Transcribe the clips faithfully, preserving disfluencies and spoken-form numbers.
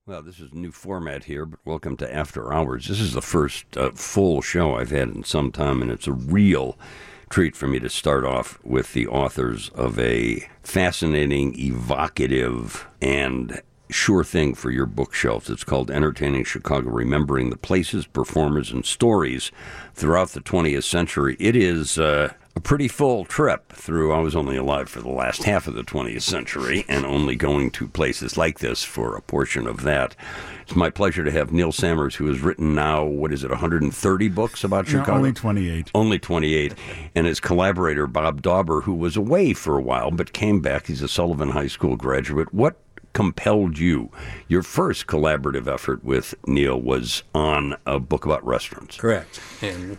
Well, this is a new format here, but welcome to After Hours. This is the first uh, full show I've had in some time, and it's a real treat for me to start off with the authors of a fascinating, evocative, and sure thing for your bookshelves. It's called Entertaining Chicago, Remembering the Places, Performers, and Stories Throughout the twentieth Century. It is uh, a pretty full trip through. I was only alive for the last half of the twentieth century and only going to places like this for a portion of that. It's my pleasure to have Neil Sammers, who has written now, what is it, one hundred thirty books about Chicago? No, only twenty-eight. Only twenty-eight. And his collaborator, Bob Dauber, who was away for a while but came back. He's a Sullivan High School graduate. What compelled you? Your first collaborative effort with Neil was on a book about restaurants. Correct. And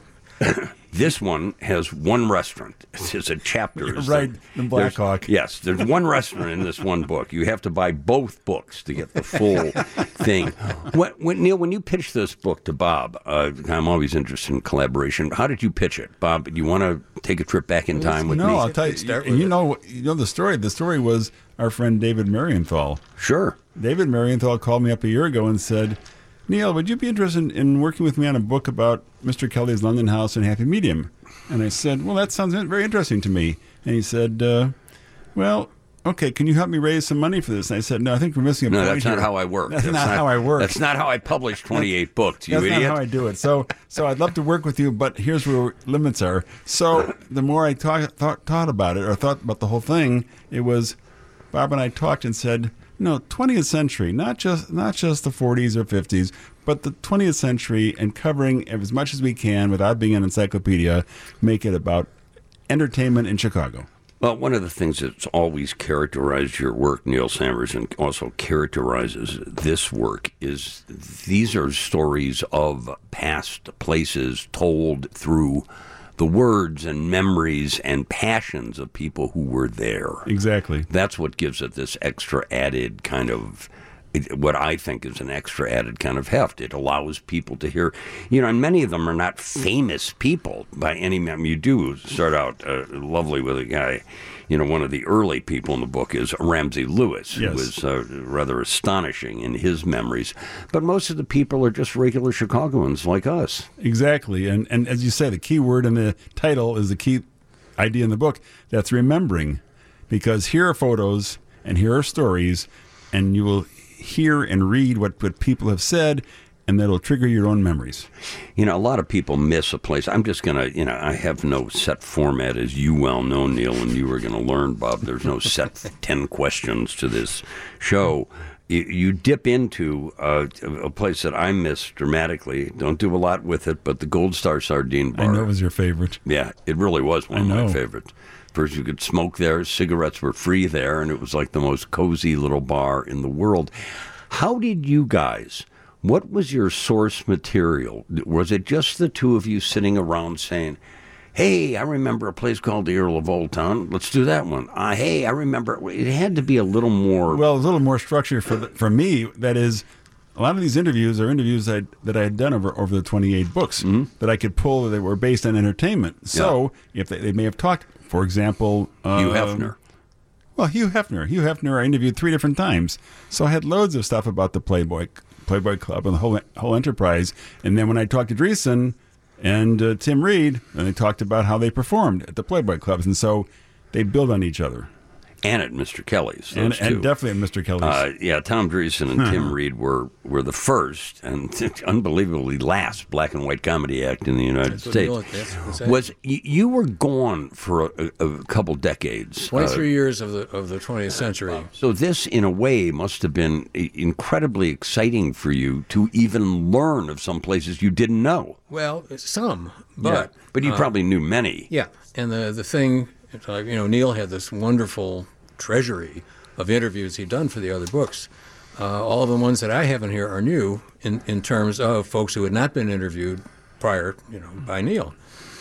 this one has one restaurant. It's a chapter. You're right, in Black Hawk. Yes, there's one restaurant in this one book. You have to buy both books to get the full thing. What, when, Neil, when you pitched this book to Bob, uh, I'm always interested in collaboration. How did you pitch it? Bob, do you want to take a trip back in time with no, me? No, I'll tell you. Start And with you it. know, you know the story. The story was our friend David Marienthal. Sure. David Marienthal called me up a year ago and said, Neil, would you be interested in working with me on a book about Mister Kelly's London House and Happy Medium? And I said, well, that sounds very interesting to me. And he said, uh, well, okay, can you help me raise some money for this? And I said, no, I think we're missing a No, point that's not here. how I work. That's, not, how I work. That's not how I publish twenty-eight books, you That's idiot. not how I do it. So, so I'd love to work with you, but here's where limits are. So the more I talk, thought, thought about it, or thought about the whole thing, it was Bob and I talked and said, no, twentieth century, not just not just the forties or fifties, but the twentieth century, and covering as much as we can without being an encyclopedia, make it about entertainment in Chicago. Well, one of the things that's always characterized your work, Neil Sammers, and also characterizes this work is these are stories of past places told through the words and memories and passions of people who were there. Exactly. That's what gives it this extra added kind of, what I think is an extra added kind of heft. It allows people to hear, you know, and many of them are not famous people by any means. You do start out uh, lovely with a guy, you know, one of the early people in the book is Ramsey Lewis, Yes. who was uh, rather astonishing in his memories. But most of the people are just regular Chicagoans like us. Exactly. And and as you say, the key word in the title is the key idea in the book. That's remembering. Because here are photos and here are stories, and you will hear and read what, what people have said, and that'll trigger your own memories. You know, a lot of people miss a place. I'm just going to, you know, I have no set format, as you well know, Neil, and you are going to learn, Bob. There's no set ten questions to this show. You, you dip into uh, a place that I miss dramatically. Don't do a lot with it, but the Gold Star Sardine Bar. I know it was your favorite. Yeah, it really was one I of know. my favorites. First, you could smoke there. Cigarettes were free there, and it was like the most cozy little bar in the world. How did you guys, what was your source material? Was it just the two of you sitting around saying, hey, I remember a place called the Earl of Old Town. Let's do that one. Uh, hey, I remember. It had to be a little more. Well, a little more structure for the, for me. That is, a lot of these interviews are interviews I, that I had done over over the twenty-eight books Mm-hmm. that I could pull that were based on entertainment. So if they, they may have talked, for example, uh, Hugh Hefner. Well, Hugh Hefner. Hugh Hefner I interviewed three different times. So I had loads of stuff about the Playboy Playboy Club and the whole whole enterprise. And then when I talked to Dreesen and uh, Tim Reed, and they talked about how they performed at the Playboy Clubs. And so they build on each other. And at Mister Kelly's. And, those two. and definitely at Mister Kelly's. Uh, yeah, Tom Dreesen and Tim Reed were, were the first and unbelievably last black and white comedy act in the United That's what States. Neil- that's what I'm saying. Was you, you were gone for a, a, a couple decades? twenty-three Uh, years of the of the twentieth century. so this, in a way, must have been i- incredibly exciting for you to even learn of some places you didn't know. Well, some, but Yeah. but you uh, probably knew many. yeah. And the the thing, it's like, you know, Neil had this wonderful treasury of interviews he'd done for the other books. Uh, all of the ones that I have in here are new in, in terms of folks who had not been interviewed prior, you know, by Neil.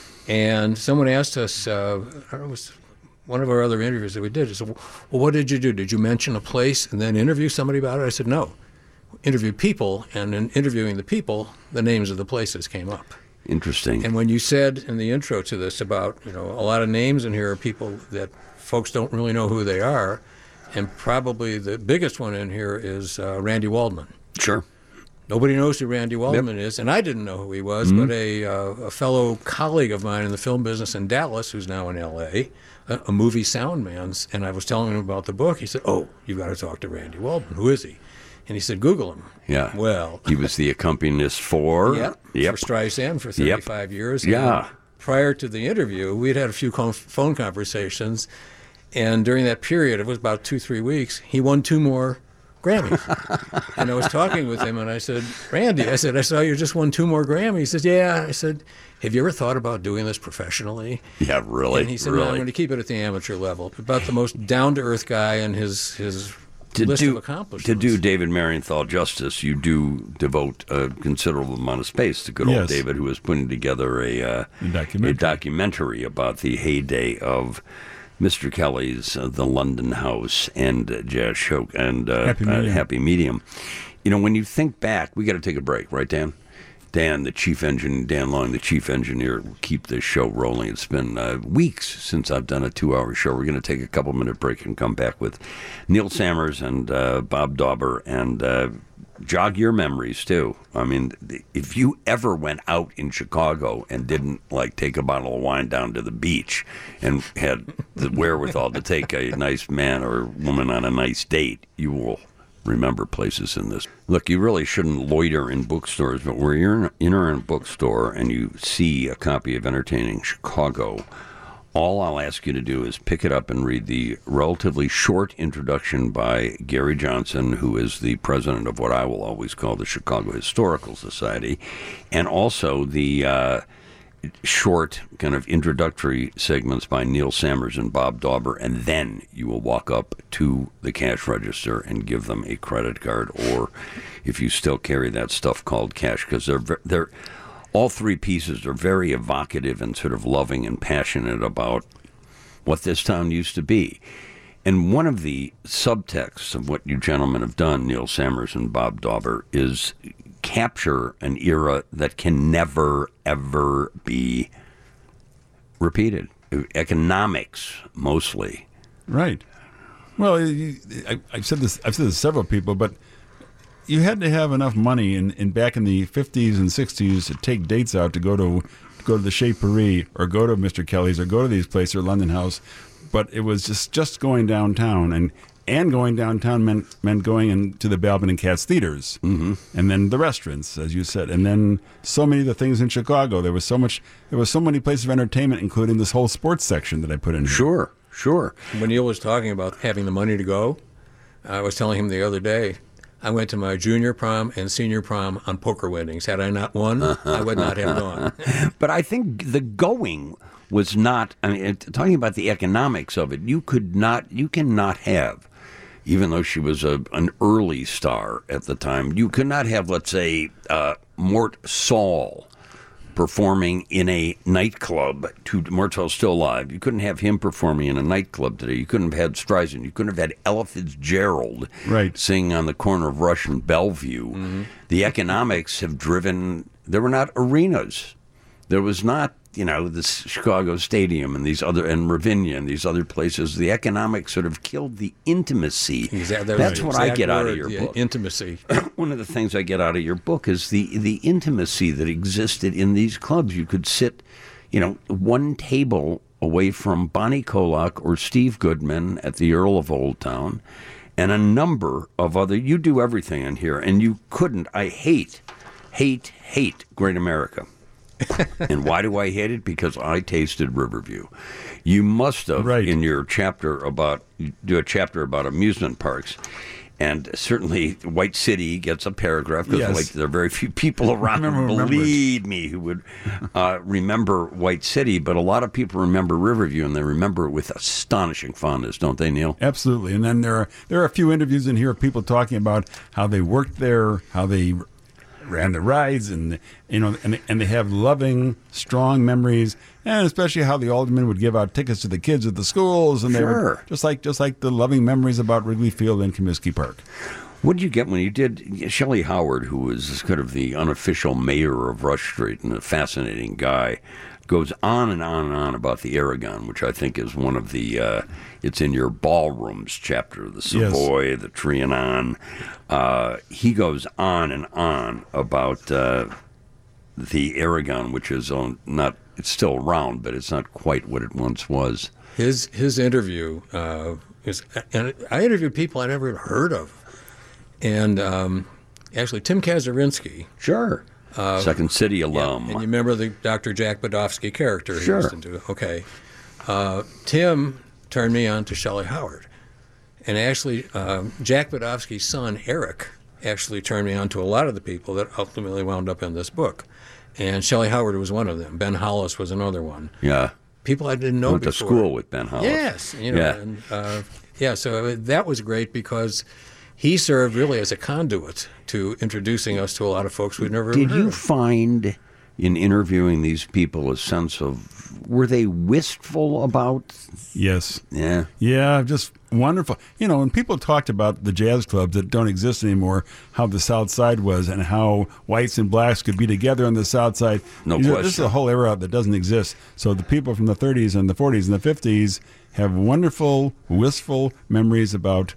And someone asked us, uh, I don't know, it was one of our other interviews that we did, is, well, what did you do? Did you mention a place and then interview somebody about it? I said, no. Interview people, and in interviewing the people, the names of the places came up. Interesting. And when you said in the intro to this about, you know, a lot of names in here are people that folks don't really know who they are, and probably the biggest one in here is uh, Randy Waldman. Sure. Nobody knows who Randy Waldman yep. is, and I didn't know who he was, mm-hmm. but a, uh, a fellow colleague of mine in the film business in Dallas, who's now in L A, a, a movie sound man, and I was telling him about the book. He said, oh, you've got to talk to Randy Waldman. Who is he? And he said, Google him. Yeah. Well. He was the accompanist for? Yep, yep. For Streisand for thirty-five yep. years. Yeah. And prior to the interview, we'd had a few phone conversations, and during that period, it was about two, three weeks, he won two more Grammys. And I was talking with him, and I said, Randy, I said, I saw you just won two more Grammys. He says, yeah. I said, have you ever thought about doing this professionally? Yeah, really? And he said, really? no, I'm going to keep it at the amateur level. About the most down-to-earth guy and his his to list do, of accomplishments. To do David Marienthal justice, you do devote a considerable amount of space to good yes. old David, who was putting together a, uh, a, documentary. a documentary about the heyday of Mister Kelly's uh, The London House and uh, Jazz Show and uh, Happy Medium. Uh, Happy Medium. You know, when you think back, we got to take a break, right, Dan? Dan, the chief engineer, Dan Long, the chief engineer, will keep this show rolling. It's been uh, weeks since I've done a two-hour show. We're going to take a couple-minute break and come back with Neil Sammers and uh, Bob Dauber and uh, jog your memories, too. I mean, if you ever went out in Chicago and didn't, like, take a bottle of wine down to the beach and had the wherewithal to take a nice man or woman on a nice date, you will remember places in this. Look, you really shouldn't loiter in bookstores, but where you're in, you're in a bookstore and you see a copy of Entertaining Chicago, all I'll ask you to do is pick it up and read the relatively short introduction by Gary Johnson, who is the president of what I will always call the Chicago Historical Society, and also the uh, short kind of introductory segments by Neil Sammers and Bob Dauber, and then you will walk up to the cash register and give them a credit card, or if you still carry that stuff called cash, because they're they're all three pieces are very evocative and sort of loving and passionate about what this town used to be. And one of the subtexts of what you gentlemen have done, Neil Sammers and Bob Dauber, is capture an era that can never, ever be repeated. Economics, mostly. Right. Well, you, I, I've said this. I've said this to several people, but you had to have enough money in, in back in the fifties and sixties to take dates out to go to go to the Chez Paris or go to Mister Kelly's or go to these places or London House, but it was just, just going downtown, and and going downtown meant meant going into the Balvin and Katz theaters, mm-hmm. and then the restaurants, as you said, and then so many of the things in Chicago. There was so much. There was so many places of entertainment, including this whole sports section that I put in here. Sure, sure. When Neil was talking about having the money to go, I was telling him the other day, I went to my junior prom and senior prom on poker winnings. Had I not won, I would not have gone. But I think the going was not, I mean, talking about the economics of it, you could not, you cannot have, even though she was a, an early star at the time, you could not have, let's say, uh, Mort Saul performing in a nightclub. To Mort Saul's still alive. You couldn't have him performing in a nightclub today. You couldn't have had Streisand. You couldn't have had Ella Fitzgerald right. singing on the corner of Rush and Bellevue. Mm-hmm. The economics have driven, there were not arenas. There was not, you know, the Chicago Stadium and these other, and Ravinia and these other places. The economics sort of killed the intimacy. Exactly. That's right. what exact I get word, out of your yeah, book. Intimacy. One of the things I get out of your book is the, the intimacy that existed in these clubs. You could sit, you know, one table away from Bonnie Kolak or Steve Goodman at the Earl of Old Town, and a number of other, you do everything in here, and you couldn't, I hate, hate, hate Great America. And why do I hate it? Because I tasted Riverview. You must have, right. in your chapter about, you do a chapter about amusement parks, and certainly White City gets a paragraph, because yes. like, there are very few people around, remember, believe me, who would uh, remember White City, but a lot of people remember Riverview, and they remember it with astonishing fondness, don't they, Neil? Absolutely. And then there are, there are a few interviews in here of people talking about how they worked there, how they ran the rides, and you know, and and they have loving, strong memories, and especially how the aldermen would give out tickets to the kids at the schools, and they Sure. were just like just like the loving memories about Wrigley Field and Comiskey Park. What did you get when you did Shelley Howard, who was kind of the unofficial mayor of Rush Street and a fascinating guy? goes on and on and on about the Aragon, which I think is one of the, uh, it's in your ballrooms chapter, the Savoy, yes. the Trianon. Uh, he goes on and on about uh, the Aragon, which is on, not, it's still around, but it's not quite what it once was. His his interview uh, is, and I interviewed people I never heard of, and um, actually Tim Kazurinsky. Sure. Uh, Second City alum. Yeah, and you remember the Doctor Jack Badofsky character he sure. used to do? Okay. Uh, Tim turned me on to Shelley Howard. And actually, um, Jack Badofsky's son, Eric, actually turned me on to a lot of the people that ultimately wound up in this book. And Shelley Howard was one of them. Ben Hollis was another one. Yeah. People I didn't know Went before. to school with Ben Hollis. Yes. You know, yeah. And, uh, yeah, so that was great because he served really as a conduit to introducing us to a lot of folks we'd never Did heard you of. find in interviewing these people a sense of, were they wistful about? Yes. Yeah. Yeah, just wonderful. You know, when people talked about the jazz clubs that don't exist anymore, how the South Side was and how whites and blacks could be together on the South Side. No you know, question. This is a whole era that doesn't exist. So the people from the thirties and the forties and the fifties have wonderful, wistful memories about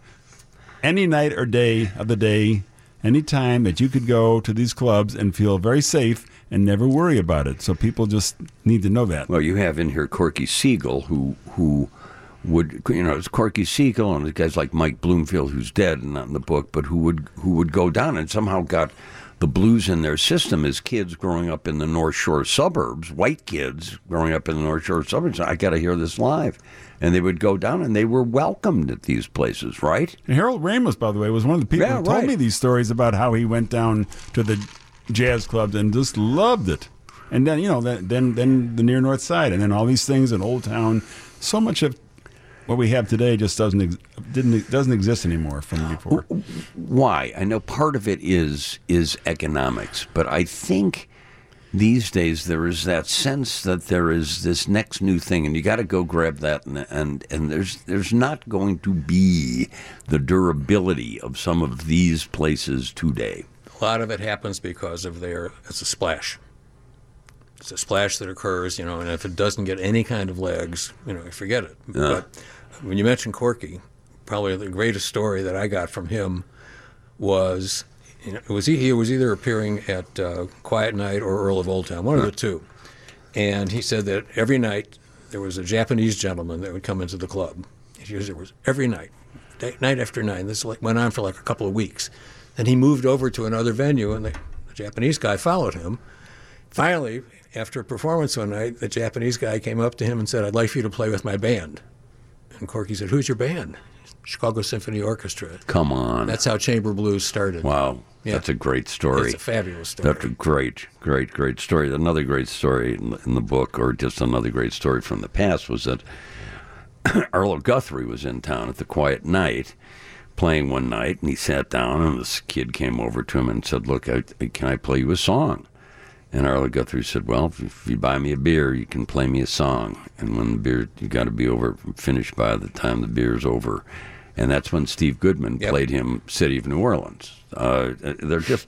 any night or day of the day, any time that you could go to these clubs and feel very safe and never worry about it. So people just need to know that. Well, you have in here Corky Siegel, who who would, you know, it's Corky Siegel and guys like Mike Bloomfield, who's dead and not in the book, but who would who would go down and somehow got the blues in their system as kids growing up in the North Shore suburbs, white kids growing up in the North Shore suburbs. I got to hear this live. And they would go down, and they were welcomed at these places, right? And Harold Ramos, by the way, was one of the people yeah, who told right. me these stories about how he went down to the jazz clubs and just loved it. And then, you know, then then, then the near North Side, and then all these things in Old Town. So much of what we have today just doesn't ex- didn't doesn't exist anymore from before. Why? I know part of it is is economics, but I think these days there is that sense that there is this next new thing, and you got to go grab that, and, and and there's there's not going to be the durability of some of these places today. A lot of it happens because of their, it's a splash. It's a splash that occurs, you know, and if it doesn't get any kind of legs, you know, forget it. Yeah. But when you mentioned Corky, probably the greatest story that I got from him was, you know, it was he, he was either appearing at uh, Quiet Night or Earl of Old Town, one of the two. And he said that every night there was a Japanese gentleman that would come into the club. He said there was every night, day, night after night. This like, went on for like a couple of weeks. Then he moved over to another venue, and the, the Japanese guy followed him. Finally, after a performance one night, the Japanese guy came up to him and said, "I'd like for you to play with my band." And Corky said, "Who's your band?" "Chicago Symphony Orchestra." Come on. That's how chamber blues started. Wow. Yeah. That's a great story. It's a fabulous story. That's a great, great, great story. Another great story in, in the book, or just another great story from the past, was that Arlo Guthrie was in town at the Quiet Night playing one night, and he sat down, and this kid came over to him and said, "Look, I, can I play you a song?" And Arlo Guthrie said, "Well, if you buy me a beer, you can play me a song. And when the beer, you got to be over, finished by the time the beer's over." And that's when Steve Goodman Yep. played him City of New Orleans. Uh, they're just,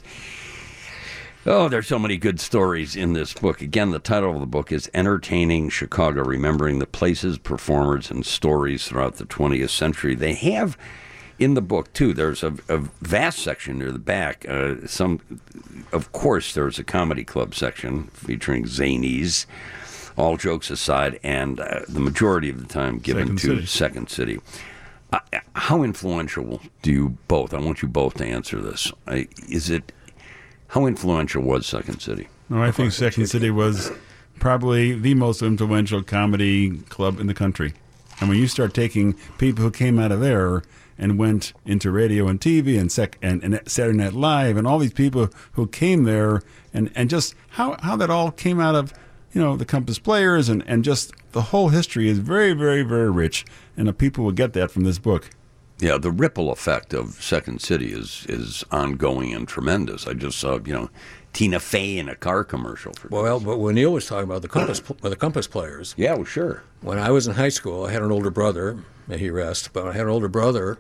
oh, there's so many good stories in this book. Again, the title of the book is Entertaining Chicago, Remembering the Places, Performers, and Stories Throughout the twentieth Century. They have in the book, too, there's a, a vast section near the back. Uh, some, of course, there's a comedy club section featuring zanies, all jokes aside, and uh, the majority of the time given Second to City. Second City. Uh, how influential do you both, I want you both to answer this, uh, is it, how influential was Second City? No, I think Second City was probably the most influential comedy club in the country. And when you start taking people who came out of there and went into radio and T V and, sec- and, and Saturday Night Live and all these people who came there and, and just how, how that all came out of, you know, the Compass Players and, and just the whole history is very, very, very rich. And the people will get that from this book. Yeah, the ripple effect of Second City is is ongoing and tremendous. I just saw, you know, Tina Fey in a car commercial. For Well, but when Neil was talking about the Compass, the Compass Players, yeah, well, sure. when I was in high school, I had an older brother, may he rest, but I had an older brother,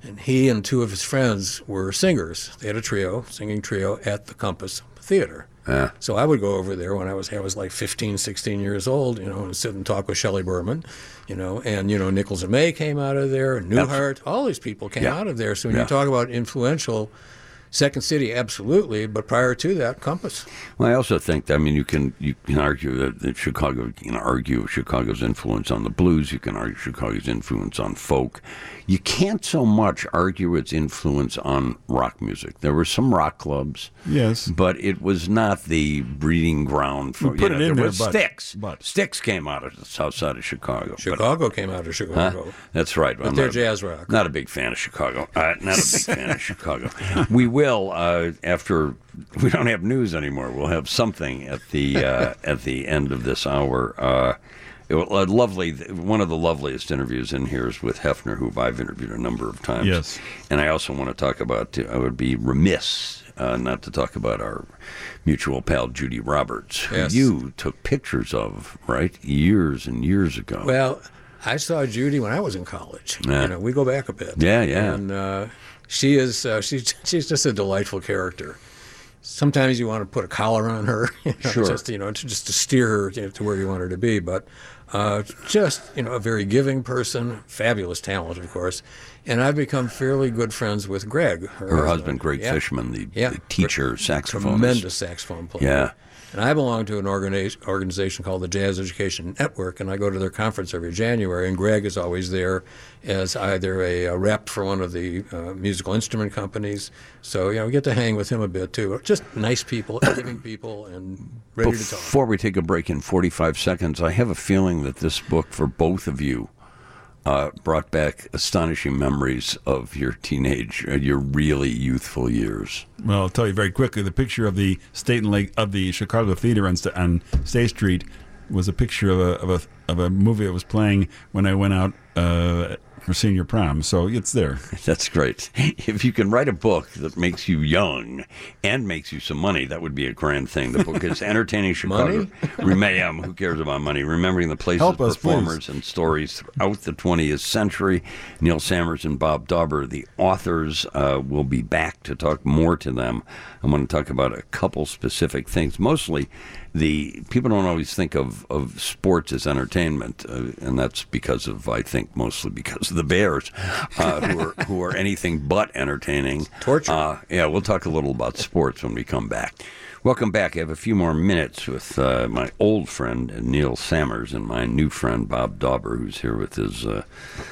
And he and two of his friends were singers. They had a trio, singing trio, at the Compass Theater. Yeah. So I would go over there when I was I was like fifteen, sixteen years old, you know, and sit and talk with Shelley Berman, you know, and, you know, Nichols and May came out of there, Newhart, all these people came Yeah. out of there. So when Yeah. you talk about influential, Second City, absolutely, but prior to that, Compass. Well, I also think, I mean, you can you can argue that, that Chicago, you can argue Chicago's influence on the blues, you can argue Chicago's influence on folk. You can't so much argue its influence on rock music. There were some rock clubs, Yes. but it was not the breeding ground for, We put you it know, in there there, was but- Styx. but- Styx came out of the south side of Chicago. but- Chicago came out of Huh? Chicago. That's right. But I'm they're not a- jazz rock. Not a big fan of Chicago. Uh, not a big fan of Chicago. We will uh, after we don't have news anymore. We'll have something at the uh, at the end of this hour. Uh, it, a lovely, one of the loveliest interviews in here is with Hefner, who I've interviewed a number of times. Yes. And I also want to talk about. I would be remiss uh, not to talk about our mutual pal Judy Roberts, who Yes. you took pictures of, right, years and years ago. Well, I saw Judy when I was in college. Yeah. You know, we go back a bit. Yeah, yeah. And uh, she is uh, she's she's just a delightful character. Sometimes you want to put a collar on her, you know, Sure. just you know, to, just to steer her, you know, to where you want her to be. But uh, just you know, a very giving person, fabulous talent, of course. And I've become fairly good friends with Greg, her, Her husband, Greg Yeah. Fishman, the, Yeah. the teacher, saxophonist. Tremendous saxophone player. Yeah. And I belong to an organi- organization called the Jazz Education Network, and I go to their conference every January, and Greg is always there as either a, a rep for one of the uh, musical instrument companies. So, you know, we get to hang with him a bit, too. Just nice people, giving people, and ready to talk. Before we take a break in forty-five seconds, I have a feeling that this book, for both of you, uh, brought back astonishing memories of your teenage, uh, your really youthful years. Well, I'll tell you very quickly. The picture of the State and Lake of the Chicago Theater on, St- on State Street was a picture of a of a of a movie that was playing when I went out uh, for senior prom. So it's there. That's great. If you can write a book that makes you young and makes you some money, that would be a grand thing. The book is Entertaining Chicago. Rem- yeah, who cares about money? Remembering the places, Help us, performers, please. and stories throughout the twentieth century. Neil Sammers and Bob Dauber, the authors, uh, will be back to talk more to them. I'm going to talk about a couple specific things. Mostly, the people don't always think of, of sports as entertainment, uh, and that's because of, I think, mostly because of the Bears, uh, who are who are anything but entertaining. Torture. Uh, yeah, we'll talk a little about sports when we come back. Welcome back. I have a few more minutes with uh, my old friend Neil Sammers and my new friend Bob Dauber, who's here with his uh,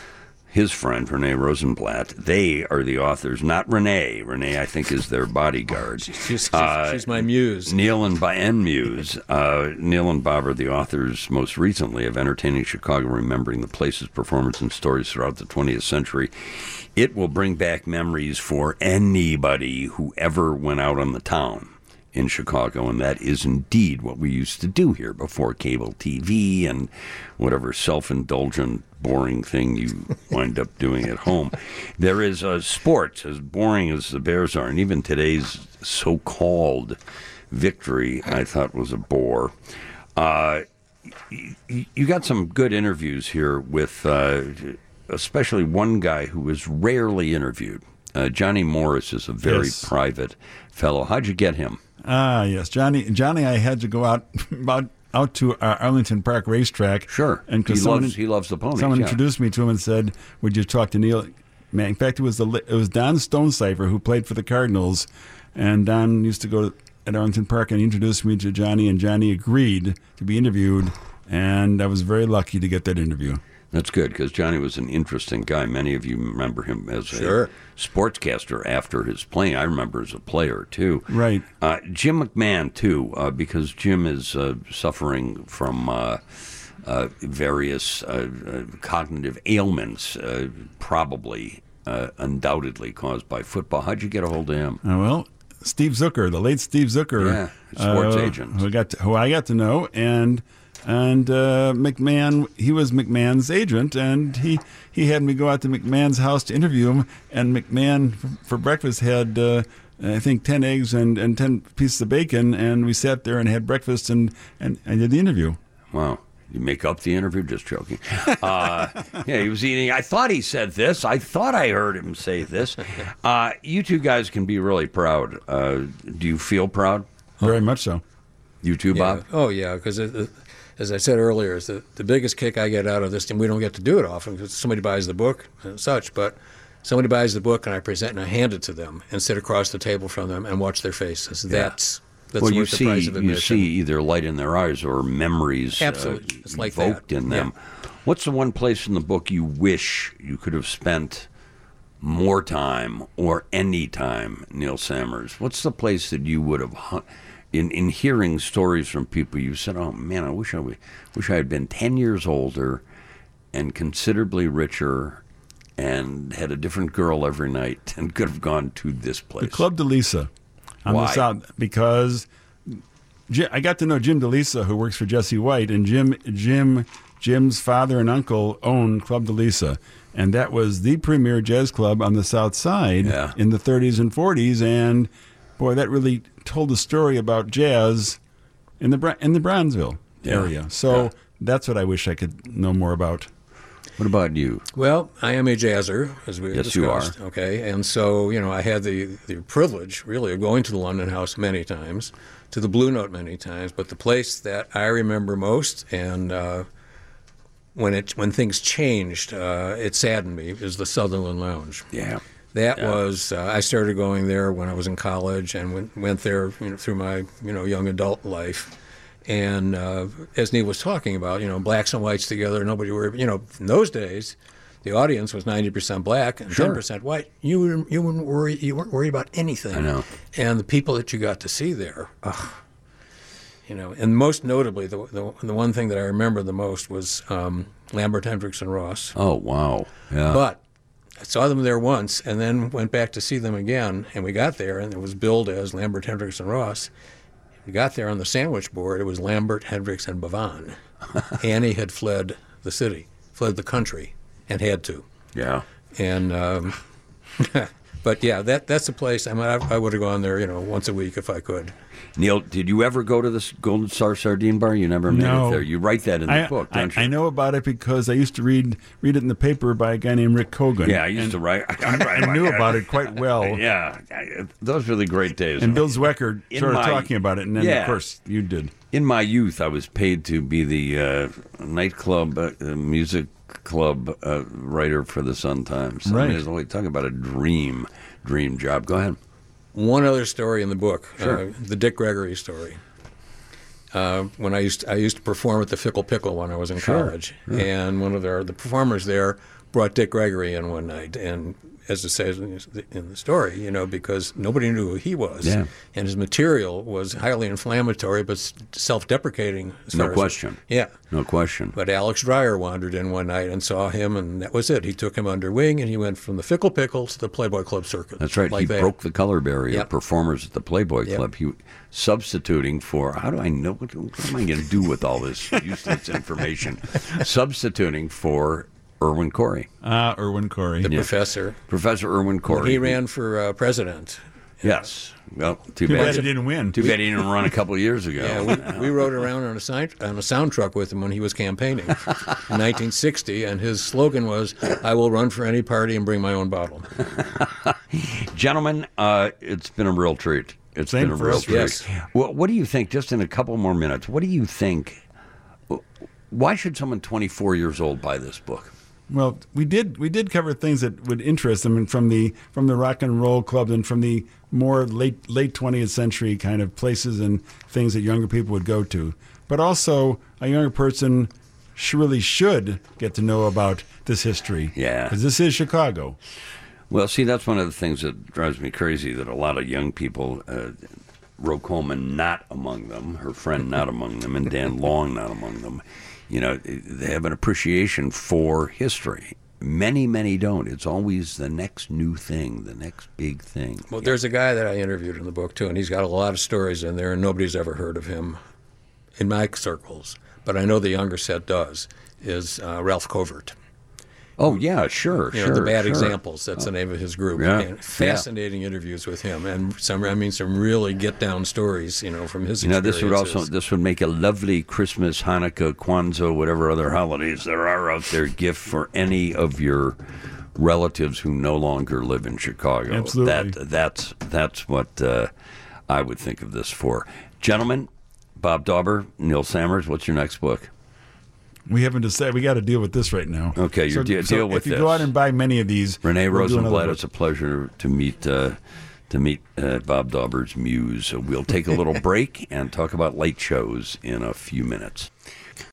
his friend Renee Rosenblatt. They are the authors, not Renee. Renee, I think, is their bodyguard. She's, she's, Uh, she's my muse. Neil and Bob and Muse. Uh, Neil and Bob are the authors, most recently, of Entertaining Chicago, Remembering the Places, Performance, and Stories Throughout the twentieth Century. It will bring back memories for anybody who ever went out on the town in Chicago, and that is indeed what we used to do here before cable T V and whatever self-indulgent, boring thing you wind up doing at home. There is a sports, as boring as the Bears are, and even today's so-called victory, I thought, was a bore. Uh, you, you got some good interviews here with uh, especially one guy who was rarely interviewed. Uh, Johnny Morris is a very Yes. private fellow. How'd you get him? Ah, yes, Johnny. Johnny, I had to go out out, out to uh, Arlington Park Racetrack. Sure. and He because someone, loves- he loves the ponies, Someone yeah. introduced me to him and said, "Would you talk to Neil?" Man, in fact, it was the it was Don Stonecipher who played for the Cardinals, and Don used to go to, at Arlington Park, and he introduced me to Johnny, and Johnny agreed to be interviewed, and I was very lucky to get that interview. That's good, because Johnny was an interesting guy. Many of you remember him as Sure. a sportscaster after his playing. I remember as a player, too. Right. Uh, Jim McMahon, too, uh, because Jim is uh, suffering from uh, uh, various uh, uh, cognitive ailments, uh, probably, uh, undoubtedly caused by football. How'd you get a hold of him? Uh, well, Steve Zucker, the late Steve Zucker, Yeah, sports uh, agent. who got to, who I got to know, and and uh, McMahon, he was McMahon's agent, and he he had me go out to McMahon's house to interview him, and McMahon for, for breakfast had uh, I think ten eggs and, and ten pieces of bacon, and we sat there and had breakfast, and, and I did the interview. Wow. You make up the interview? Just joking. Uh, yeah, he was eating. I thought he said this. I thought I heard him say this. Uh, you two guys can be really proud. Uh, do you feel proud? Very much so. You too, Yeah. Bob? Oh, yeah, because as I said earlier, is the, the biggest kick I get out of this, and we don't get to do it often because somebody buys the book and such, but somebody buys the book and I present and I hand it to them and sit across the table from them and watch their faces. That's that's well, you worth the see, price of you admission. see either light in their eyes or memories Absolutely. Uh, It's like evoked that. in them. Yeah. What's the one place in the book you wish you could have spent more time or any time, Neil Sammers? What's the place that you would have, hu- in in hearing stories from people, you said, "Oh man, I wish I w- wish I had been ten years older, and considerably richer, and had a different girl every night, and could have gone to this place." The Club de Lisa on Why? the South, because Ji- I got to know Jim DeLisa, who works for Jesse White, and Jim Jim Jim's father and uncle owned Club de Lisa, and that was the premier jazz club on the South Side Yeah. in the thirties and forties, and boy, that really told a story about jazz in the Bra- in the Brownsville Yeah. area. So Yeah. that's what I wish I could know more about. What about you? Well, I am a jazzer, as we Yes, you are. discussed. Okay, and so you know, I had the the privilege, really, of going to the London House many times, to the Blue Note many times. But the place that I remember most, and uh, when it when things changed, uh, it saddened me, is the Sutherland Lounge. Yeah. That Yeah. was uh, I started going there when I was in college, and went went there you know, through my you know young adult life. And uh, as Neil was talking about, you know, blacks and whites together, nobody worried. You know, in those days, the audience was ninety percent black and Sure. ten percent white. You wouldn't- you wouldn't worry. You weren't worried about anything. I know. And the people that you got to see there, ugh, you know, and most notably, the the, the one thing that I remember the most was um, Lambert, Hendricks, and Ross. Oh, wow. Yeah. But I saw them there once, and then went back to see them again. And we got there, and it was billed as Lambert, Hendricks, and Ross. We got there on the sandwich board. It was Lambert, Hendricks, and Bevan. Annie had fled the city, fled the country, and had to. yeah. And um, but yeah, that that's a place. I mean, I, I would have gone there, you know, once a week if I could. Neil, did you ever go to this Golden Star Sardine Bar? You never made No. it there. You write that in the I, book, I, don't you? I know about it because I used to read read it in the paper by a guy named Rick Cogan. Yeah, I used to write. I knew about it quite well. Yeah, I- those were the great days. And Bill Zwecker In started my- talking about it, and then, Yeah. of course, you did. In my youth, I was paid to be the uh, nightclub, uh, uh, music club uh, writer for the Sun Times. Right. I mean, it's only talking about a dream, dream job. Go ahead. One other story in the book, Sure. uh, the Dick Gregory story. Uh, when I used I used to perform at the Fickle Pickle when I was in Sure, college, and one of their the performers there brought Dick Gregory in one night, and as it says in the, in the story, you know, because nobody knew who he was, Yeah. and his material was highly inflammatory but s- self-deprecating. As No far as- question. yeah. No question. But Alex Dreyer wandered in one night and saw him, and that was it. He took him under wing, and he went from the Fickle Pickle to the Playboy Club circuit. That's right. Like he that. broke the color barrier. Yep. Performers at the Playboy Yep. Club. He substituting for. How do I know what, what am I going to do with all this useless information? Substituting for Irwin Corey, Ah, Irwin Corey. the professor. Professor Irwin Corey. He ran for uh, president. Yes. Well, too, Too bad. bad he didn't win. Too bad he didn't run a couple of years ago. Yeah, we, we rode around on a, sign, on a sound truck with him when he was campaigning in nineteen sixty, and his slogan was, "I will run for any party and bring my own bottle." Gentlemen, uh, it's been a real treat. It's Same been a for real us, treat. yes. Well, what do you think, just in a couple more minutes, what do you think, why should someone twenty-four years old buy this book? Well, we did we did cover things that would interest them, and from the from the rock and roll clubs and from the more late late twentieth century kind of places and things that younger people would go to. But also, a younger person sh- really should get to know about this history. Yeah. because this is Chicago. Well, see, that's one of the things that drives me crazy, that a lot of young people, uh, Ro Coleman not among them, her friend not among them, and Dan Long not among them, you know, they have an appreciation for history. Many, many don't. It's always the next new thing, the next big thing. Well, there's a guy that I interviewed in the book, too, and he's got a lot of stories in there, and nobody's ever heard of him in my circles. But I know the younger set does, is uh, Ralph Covert. Oh, yeah, sure, You know, sure. the Bad sure. Examples. That's the name of his group. Yeah, And fascinating interviews with him, and some, I mean, some really get down stories. You know, from his You know, experiences. this would also this would make a lovely Christmas, Hanukkah, Kwanzaa, whatever other holidays there are out there, gift for any of your relatives who no longer live in Chicago. Absolutely. That that's that's what uh, I would think of this for. Gentlemen, Bob Dauber, Neil Sammers, what's your next book? We haven't decided. We got to deal with this right now. Okay, you're de- deal with if you this. go out and buy many of these, Renee we'll do another Rosenblatt, book. it's a pleasure to meet uh, to meet uh, Bob Dauber's muse. We'll take a little break and talk about light shows in a few minutes.